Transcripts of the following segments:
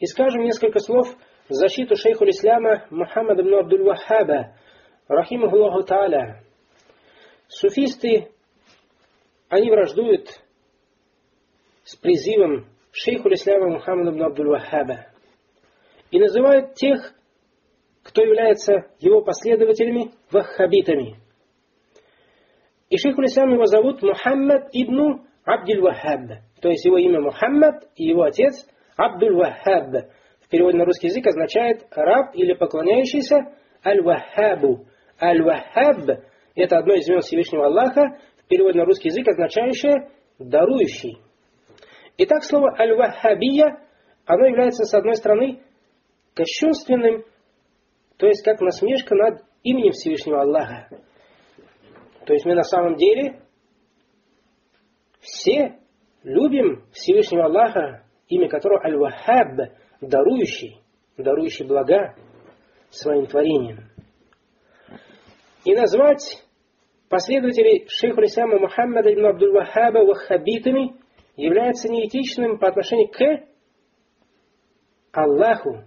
и скажем несколько слов в защиту шейху исляма Мухаммада ибн Абдуль-Ваххаба, рахимахуллаху та'аля. Суфисты, они враждуют с призывом шейху исляма Мухаммада ибн Абдуль-Ваххаба и называют тех, кто является его последователями, ваххабитами. И шейху ислям его зовут Мухаммад ибн Абдуль-Ваххаб, то есть его имя Мухаммад и его отец Абдуль-Ваххаб. В переводе на русский язык означает раб или поклоняющийся Аль-Ваххабу. Аль-Ваххаб — это одно из имен Всевышнего Аллаха, в переводе на русский язык означающее дарующий. Итак, слово Аль-Ваххабия, оно является, с одной стороны, кощунственным, то есть как насмешка над именем Всевышнего Аллаха. То есть мы на самом деле все любим Всевышнего Аллаха, имя которого Аль-Ваххаб, дарующий блага своим творением. И назвать последователей шейху исляма Мухаммада ибн Абдуль-Ваххаба ваххабитами является неэтичным по отношению к Аллаху.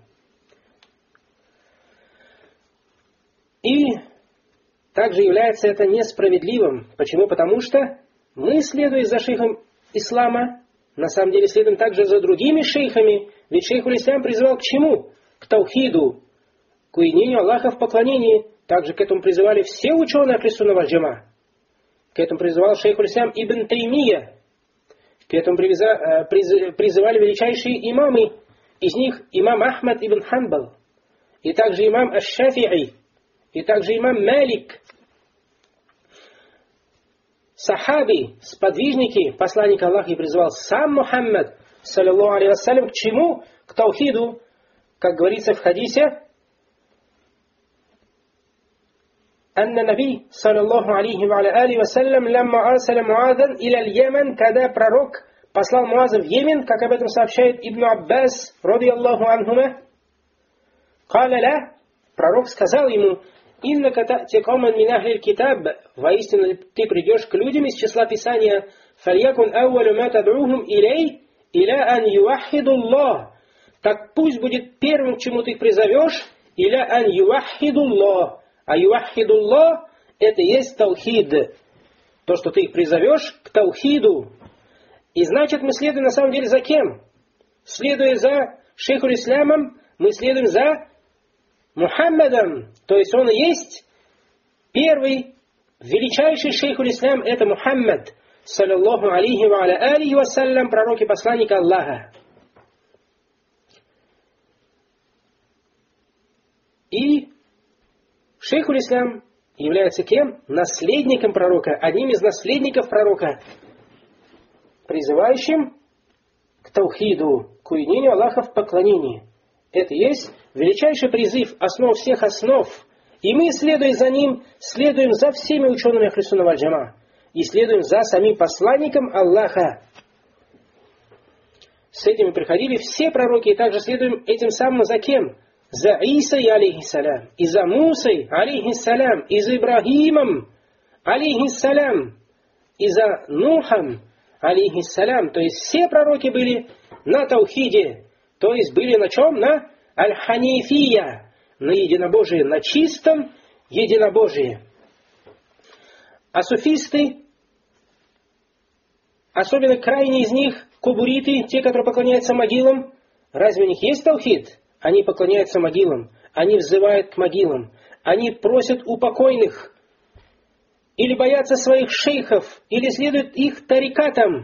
И также является это несправедливым. Почему? Потому что мы, следуя за шейхом ислама, на самом деле следуем также за другими шейхами. Ведь шейху ислам призывал к чему? К таухиду, к уединению Аллаха в поклонении. Также к этому призывали все ученые Ахлис-Сунна валь Джамаа. К этому призывал шейху ислам Ибн Таймия. К этому призывали величайшие имамы. Из них имам Ахмад ибн Ханбал. И также имам Аш-Шафи'и. И также имам Малик. Сахаби, сподвижники посланника Аллаха, и призывал сам Мухаммад, саллаллаху алейхи вассалям, к чему? К таухиду. Как говорится в хадисе, «Анна Наби, саллаллаху алейхи ва алейхи вассалям, лямма арсаля Муазан иля Йемен», когда пророк послал Муаза в Йемен, как об этом сообщает Ибн Аббас, ради Аллаху анхума, «Каля ля», пророк сказал ему, «Иннака та'ти кауман мин ахлил китаб», воистину ты придешь к людям из числа Писания, «Фальякун ауалу ма тад'ухум илей, иля ан юахиду Аллах», так пусть будет первым, к чему ты их призовешь, иля ан юахиду Аллах. А юахиду Аллах — это и есть таухид. То, что ты их призовешь к таухиду. И значит, мы следуем на самом деле за кем? Следуя за шейху ислямом, мы следуем за Мухаммадом. То есть он и есть первый, величайший шейху ислям, это Мухаммад, саллаллаху алейхи ва алейхи вассалям, пророк и посланник Аллаха. И шейху ислям является кем? Наследником пророка, одним из наследников пророка, призывающим к таухиду, к уединению Аллаха в поклонении. Это и есть величайший призыв, основ всех основ. И мы, следуя за ним, следуем за всеми учеными Ахлис-Сунна валь Джамаа. И следуем за самим посланником Аллаха. С этим приходили все пророки, и также следуем этим самым за кем? За Исой, алейхиссалям, и за Мусой, алейхиссалям, и за Ибрахимом, алейхиссалям, и за Нухом, алейхиссалям. То есть все пророки были на таухиде, то есть были на чем? На аль-ханифия, на единобожие, на чистом единобожии. А суфисты, особенно крайние из них, кубуриты, те, которые поклоняются могилам, разве у них есть таухид? Они поклоняются могилам, они взывают к могилам, они просят у покойных, или боятся своих шейхов, или следуют их тарикатам.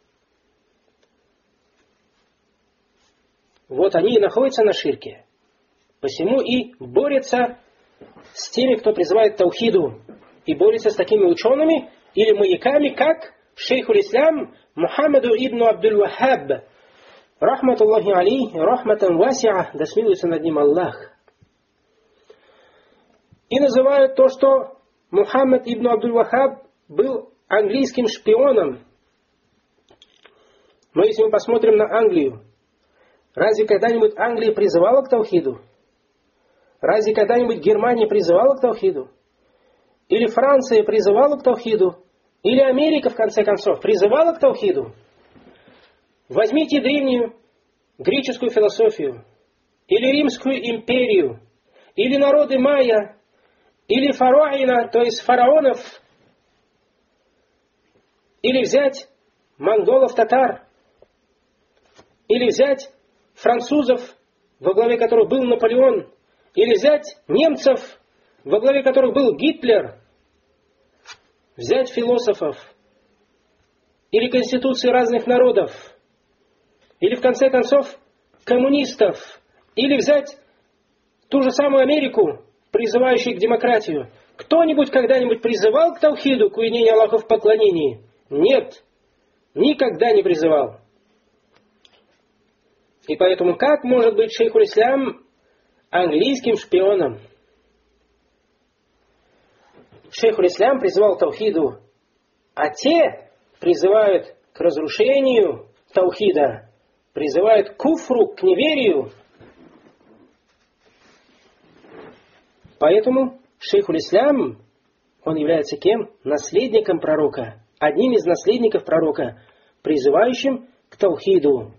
Вот они и находятся на ширке. Посему и борются с теми, кто призывает к таухиду, и борются с такими учеными или маяками, как шейху ислям Мухаммаду ибн Абдуль-Ваххаб, рахматуллахи алейхи, рахматан васиа, да смилуется над ним Аллах. И называют то, что Мухаммад ибн Абдуль-Ваххаб был английским шпионом. Но если мы посмотрим на Англию, разве когда-нибудь Англия призывала к таухиду? Разве когда-нибудь Германия призывала к таухиду? Или Франция призывала к таухиду? Или Америка, в конце концов, призывала к таухиду? Возьмите древнюю греческую философию, или Римскую империю, или народы майя, или фараина, то есть фараонов, или взять монголов-татар, или взять французов, во главе которых был Наполеон, или взять немцев, во главе которых был Гитлер, взять философов, или конституции разных народов, или в конце концов коммунистов, или взять ту же самую Америку, призывающую к демократию. Кто-нибудь когда-нибудь призывал к таухиду, к уединению Аллаха в поклонении? Нет, никогда не призывал. И поэтому как может быть шейхуль ислям английским шпионом? Шейхуль ислям призывал к таухиду, а те призывают к разрушению таухида, призывают к куфру, к неверию. Поэтому шейхуль ислям, он является кем? Наследником пророка, одним из наследников пророка, призывающим к таухиду.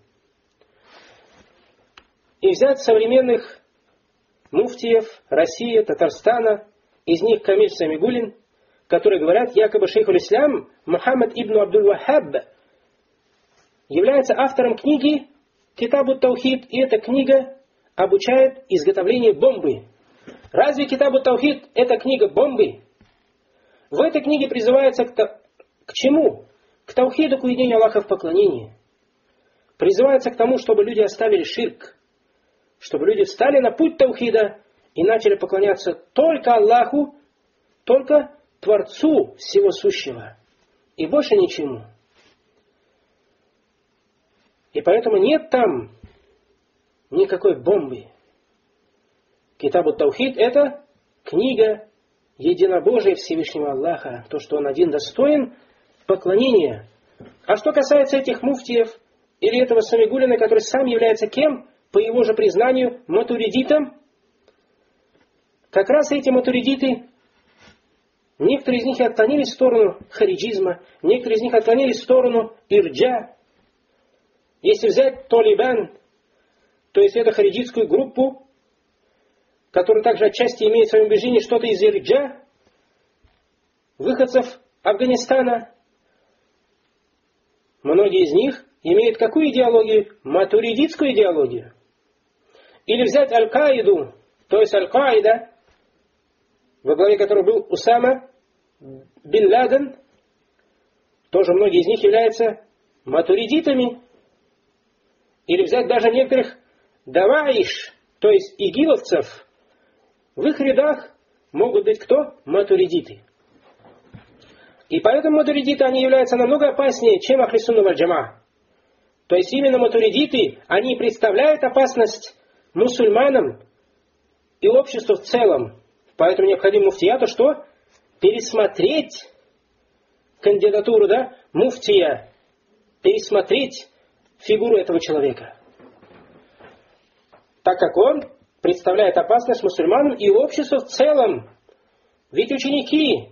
И взять современных муфтиев России, Татарстана, из них Камиль Самигуллин, которые говорят, якобы шейхуль ислям Мухаммад ибн Абдуль-Ваххаб является автором книги Китабу Таухид, и эта книга обучает изготовлению бомбы. Разве Китабу Таухид это книга бомбы? В этой книге призывается к чему? К таухиду, к уединению Аллаха в поклонении. Призывается к тому, чтобы люди оставили ширк, чтобы люди встали на путь таухида и начали поклоняться только Аллаху, только Творцу всего сущего, и больше ничему. И поэтому нет там никакой бомбы. Китабу Таухид это книга единобожия Всевышнего Аллаха, то, что Он один достоин поклонения. А что касается этих муфтиев или этого Самигуллина, который сам является кем? По его же признанию, матуридитом. Как раз эти матуридиты, некоторые из них отклонились в сторону хариджизма, некоторые из них отклонились в сторону ирджа. Если взять Талибан, то есть эту хариджитскую группу, которая также отчасти имеет в своем убеждении что-то из ирджа, выходцев Афганистана, многие из них имеют какую идеологию? Матуридитскую идеологию. Или взять Аль-Каиду, то есть Аль-Каида, во главе которого был Усама бин Ладен, тоже многие из них являются матуридитами. Или взять даже некоторых даваиш, то есть игиловцев, в их рядах могут быть кто? Матуридиты. И поэтому матуридиты, они являются намного опаснее, чем Ахли Сунна валь Джамаа. То есть именно матуридиты, они представляют опасность мусульманам и обществу в целом. Поэтому необходимо муфтияту что? Пересмотреть кандидатуру, муфтия, пересмотреть фигуру этого человека. Так как он представляет опасность мусульманам и обществу в целом. Ведь ученики,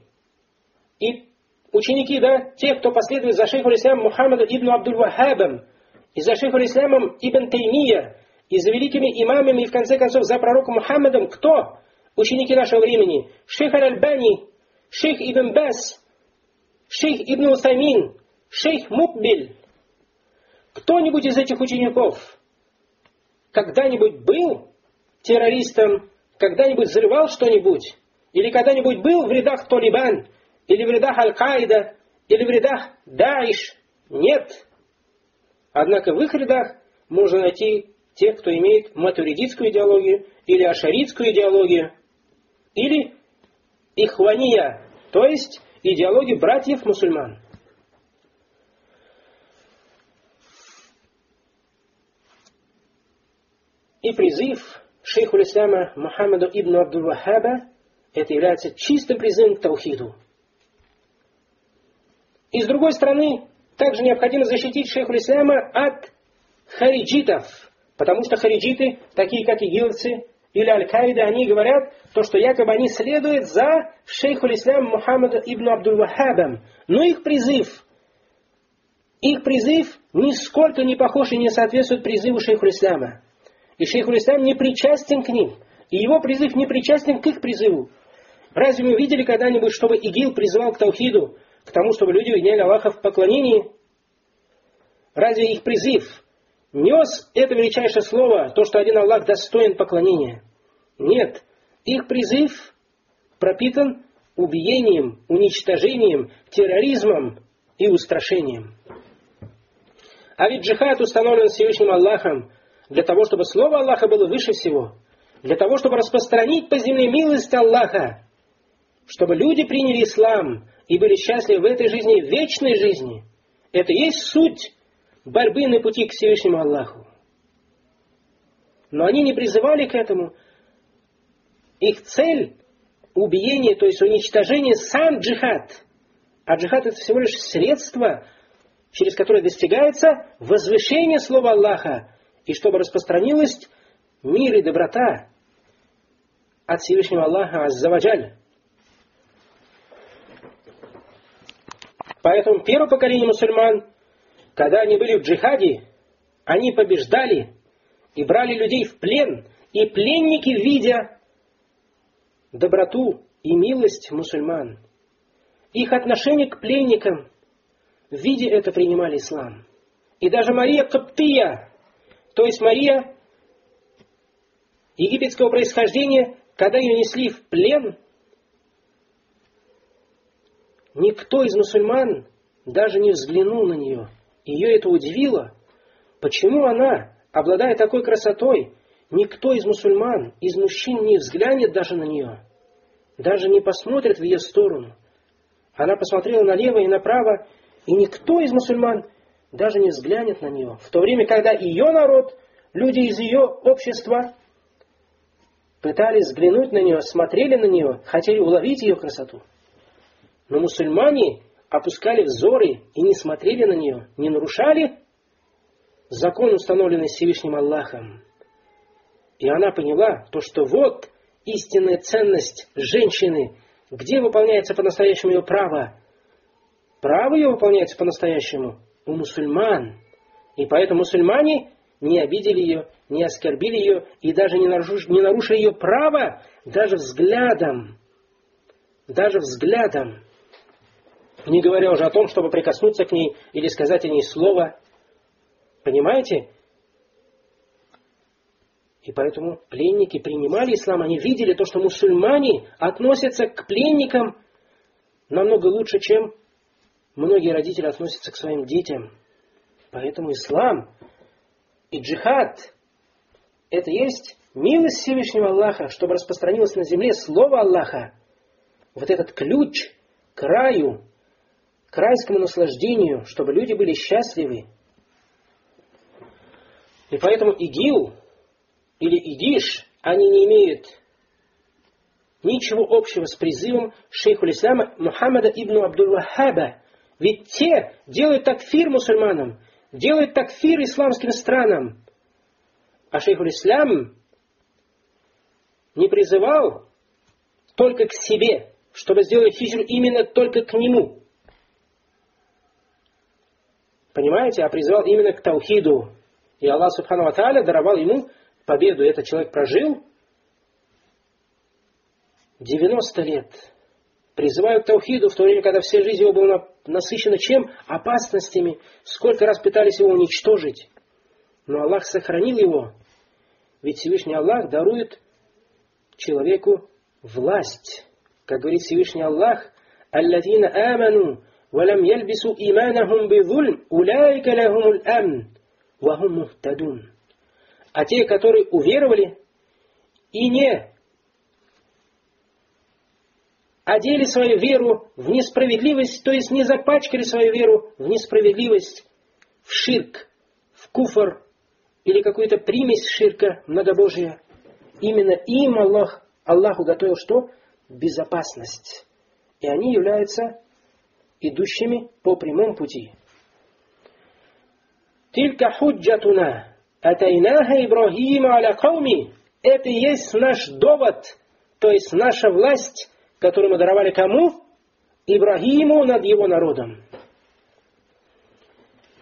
те, кто последует за шейхуль ислямом Мухаммадом ибн Абдуль-Ваххабом, и за шейхуль ислямом Ибн Таймия, и за великими имамами, и в конце концов за пророком Мухаммадом, кто? Ученики нашего времени. Шейх Аль-Альбани, шейх Ибн Бас, шейх Ибн Усаймин, шейх Мукбиль. Кто-нибудь из этих учеников когда-нибудь был террористом, когда-нибудь взрывал что-нибудь, или когда-нибудь был в рядах Талибан, или в рядах Аль-Каида, или в рядах Даиш? Нет. Однако в их рядах можно найти тех, кто имеет матуридитскую идеологию, или ашаритскую идеологию, или ихвания, то есть идеологию братьев-мусульман. И призыв шейхуль исляма Мухаммаду ибн Абдуль-Ваххаба, это является чистым призывом к таухиду. И с другой стороны, также необходимо защитить шейхуль исляма от хариджитов, потому что хариджиты, такие как игиловцы или Аль-Каида, они говорят, то, что якобы они следуют за шейхуль ислям Мухаммадом ибн Абдуль-Ваххабом. Но их призыв Их призыв нисколько не похож и не соответствует призыву шейхуль ислама. И шейхуль ислам не причастен к ним. И его призыв не причастен к их призыву. Разве мы видели когда-нибудь, чтобы ИГИЛ призывал к таухиду, к тому, чтобы люди видели Аллаха в поклонении? Разве их призыв нес это величайшее слово, то, что один Аллах достоин поклонения? Нет. Их призыв пропитан убиением, уничтожением, терроризмом и устрашением. А ведь джихад установлен Всевышним Аллахом для того, чтобы слово Аллаха было выше всего, для того, чтобы распространить по земле милость Аллаха, чтобы люди приняли ислам и были счастливы в этой жизни, в вечной жизни. Это и есть суть борьбы на пути к Всевышнему Аллаху. Но они не призывали к этому. Их цель — убиение, то есть уничтожение, сам джихад. А джихад — это всего лишь средство, через которое достигается возвышение слова Аллаха, и чтобы распространилась мир и доброта от Всевышнего Аллаха Азза ва Джаль. Поэтому первое поколение мусульман, когда они были в джихаде, они побеждали и брали людей в плен, и пленники, видя доброту и милость мусульман, их отношение к пленникам, видя это, принимали ислам. И даже Мария Каптия, то есть Мария египетского происхождения, когда ее несли в плен, никто из мусульман даже не взглянул на нее. Ее это удивило. Почему она, обладая такой красотой, никто из мусульман, из мужчин не взглянет даже на нее, даже не посмотрит в ее сторону. Она посмотрела налево и направо, и никто из мусульман даже не взглянет на нее. В то время, когда ее народ, люди из ее общества, пытались взглянуть на нее, смотрели на нее, хотели уловить ее красоту. Но мусульмане опускали взоры и не смотрели на нее, не нарушали закон, установленный Всевышним Аллахом. И она поняла то, что вот истинная ценность женщины, где выполняется по-настоящему ее право. Право ее выполняется по-настоящему у мусульман. И поэтому мусульмане не обидели ее, не оскорбили ее и даже не нарушили ее право даже взглядом. Даже взглядом. Не говоря уже о том, чтобы прикоснуться к ней или сказать о ней слово. Понимаете? И поэтому пленники принимали ислам, они видели то, что мусульмане относятся к пленникам намного лучше, чем многие родители относятся к своим детям. Поэтому ислам и джихад — это есть милость Всевышнего Аллаха, чтобы распространилось на земле слово Аллаха. Вот этот ключ к раю, к райскому наслаждению, чтобы люди были счастливы. И поэтому ИГИЛ или ИДИШ, они не имеют ничего общего с призывом шейхуль ислама Мухаммада ибн Абдул-Ваххаба. Ведь те делают такфир мусульманам, делают такфир исламским странам. А шейхуль ислам не призывал только к себе, чтобы сделать хиджру именно только к нему. Понимаете? А призывал именно к таухиду. И Аллах Субхану ва Тааля даровал ему победу. Этот человек прожил 90 лет. Призывая к таухиду в то время, когда вся жизнь его была насыщена чем? Опасностями. Сколько раз пытались его уничтожить. Но Аллах сохранил его. Ведь Всевышний Аллах дарует человеку власть. Как говорит Всевышний Аллах: «Аллазина аману, валям ялбису иманахум бизульм, уляйка лахумул амн, вахум мухтадун». А те, которые уверовали и не одели свою веру в несправедливость, то есть не запачкали свою веру в несправедливость, в ширк, в куфр или какую-то примесь ширка многобожия, именно им Аллах уготовил что? Безопасность. И они являются идущими по прямому пути. Тилька худжатуна атайнаха Ибрахима аля кауми. Это и есть наш довод, то есть наша власть, которую мы даровали кому? Ибрахиму над его народом.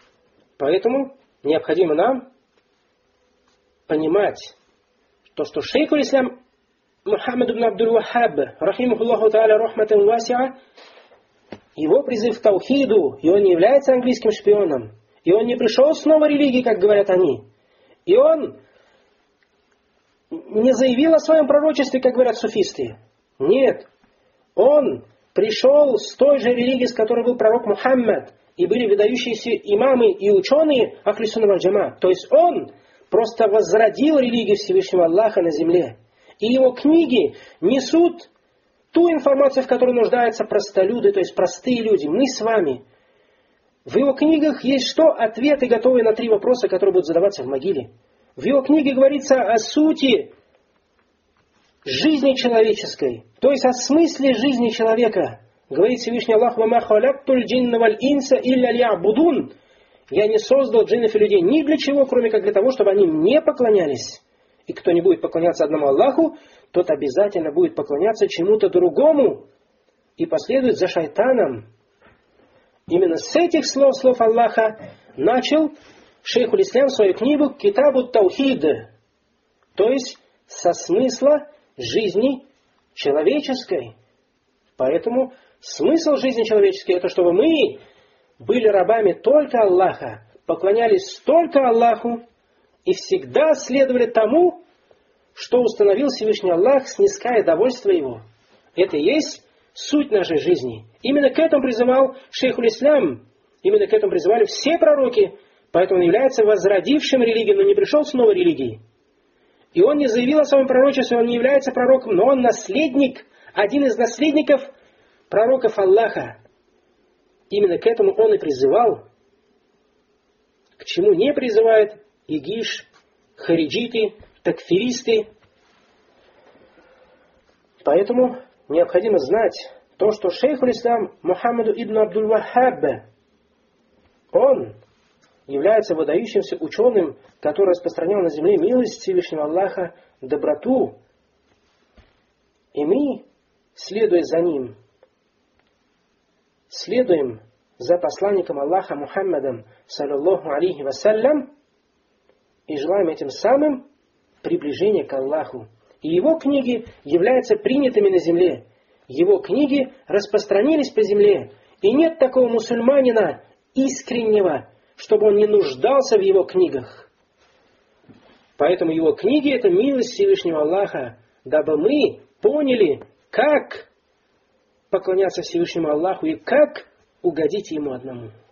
Поэтому необходимо нам понимать то, что шейх аль-Ислам Мухаммад ибн Абдул-Ваххаб, рахимахуллаху та'аля рахматан васиа, его призыв к таухиду, и он не является английским шпионом, и он не пришел с новой религии, как говорят они, и он не заявил о своем пророчестве, как говорят суфисты. Нет, он пришел с той же религии, с которой был пророк Мухаммад, и были выдающиеся имамы и ученые Ахли Сунна валь Джамаа. То есть он просто возродил религию Всевышнего Аллаха на земле. И его книги несут ту информацию, в которой нуждаются простолюды, то есть простые люди, мы с вами. В его книгах есть что? Ответы, готовые на 3 вопроса, которые будут задаваться в могиле. В его книге говорится о сути жизни человеческой, то есть о смысле жизни человека. Говорит Всевышний Аллах: «Вама халактуль джинна валь инса илля ли'абудун». Я не создал джиннов и людей ни для чего, кроме как для того, чтобы они мне поклонялись. И кто не будет поклоняться одному Аллаху, тот обязательно будет поклоняться чему-то другому и последует за шайтаном. Именно с этих слов Аллаха начал шейх аль-Ислам свою книгу «Китабу Таухид», то есть со смысла жизни человеческой. Поэтому смысл жизни человеческой — это чтобы мы были рабами только Аллаха, поклонялись только Аллаху и всегда следовали тому, что установил Всевышний Аллах, сниская довольство Его. Это и есть суть нашей жизни. Именно к этому призывал шейх аль-Ислам, именно к этому призывали все пророки, поэтому он является возродившим религию, но не пришел с новой религией. И он не заявил о своем пророчестве, он не является пророком, но он наследник, один из наследников пророков Аллаха. Именно к этому он и призывал, к чему не призывают игиш, хариджиты, такфиристы. Поэтому необходимо знать то, что шейх аль-Ислам Мухаммаду ибн Абдул-Ваххаб, он является выдающимся ученым, который распространял на земле милость Всевышнего Аллаха, доброту. И мы, следуя за ним, следуем за посланником Аллаха Мухаммадом, саллаллаху алейхи вассалям, и желаем этим самым приближения к Аллаху. И его книги являются принятыми на земле. Его книги распространились по земле. И нет такого мусульманина искреннего, чтобы он не нуждался в его книгах. Поэтому его книги — это милость Всевышнего Аллаха, дабы мы поняли, как поклоняться Всевышнему Аллаху и как угодить Ему одному.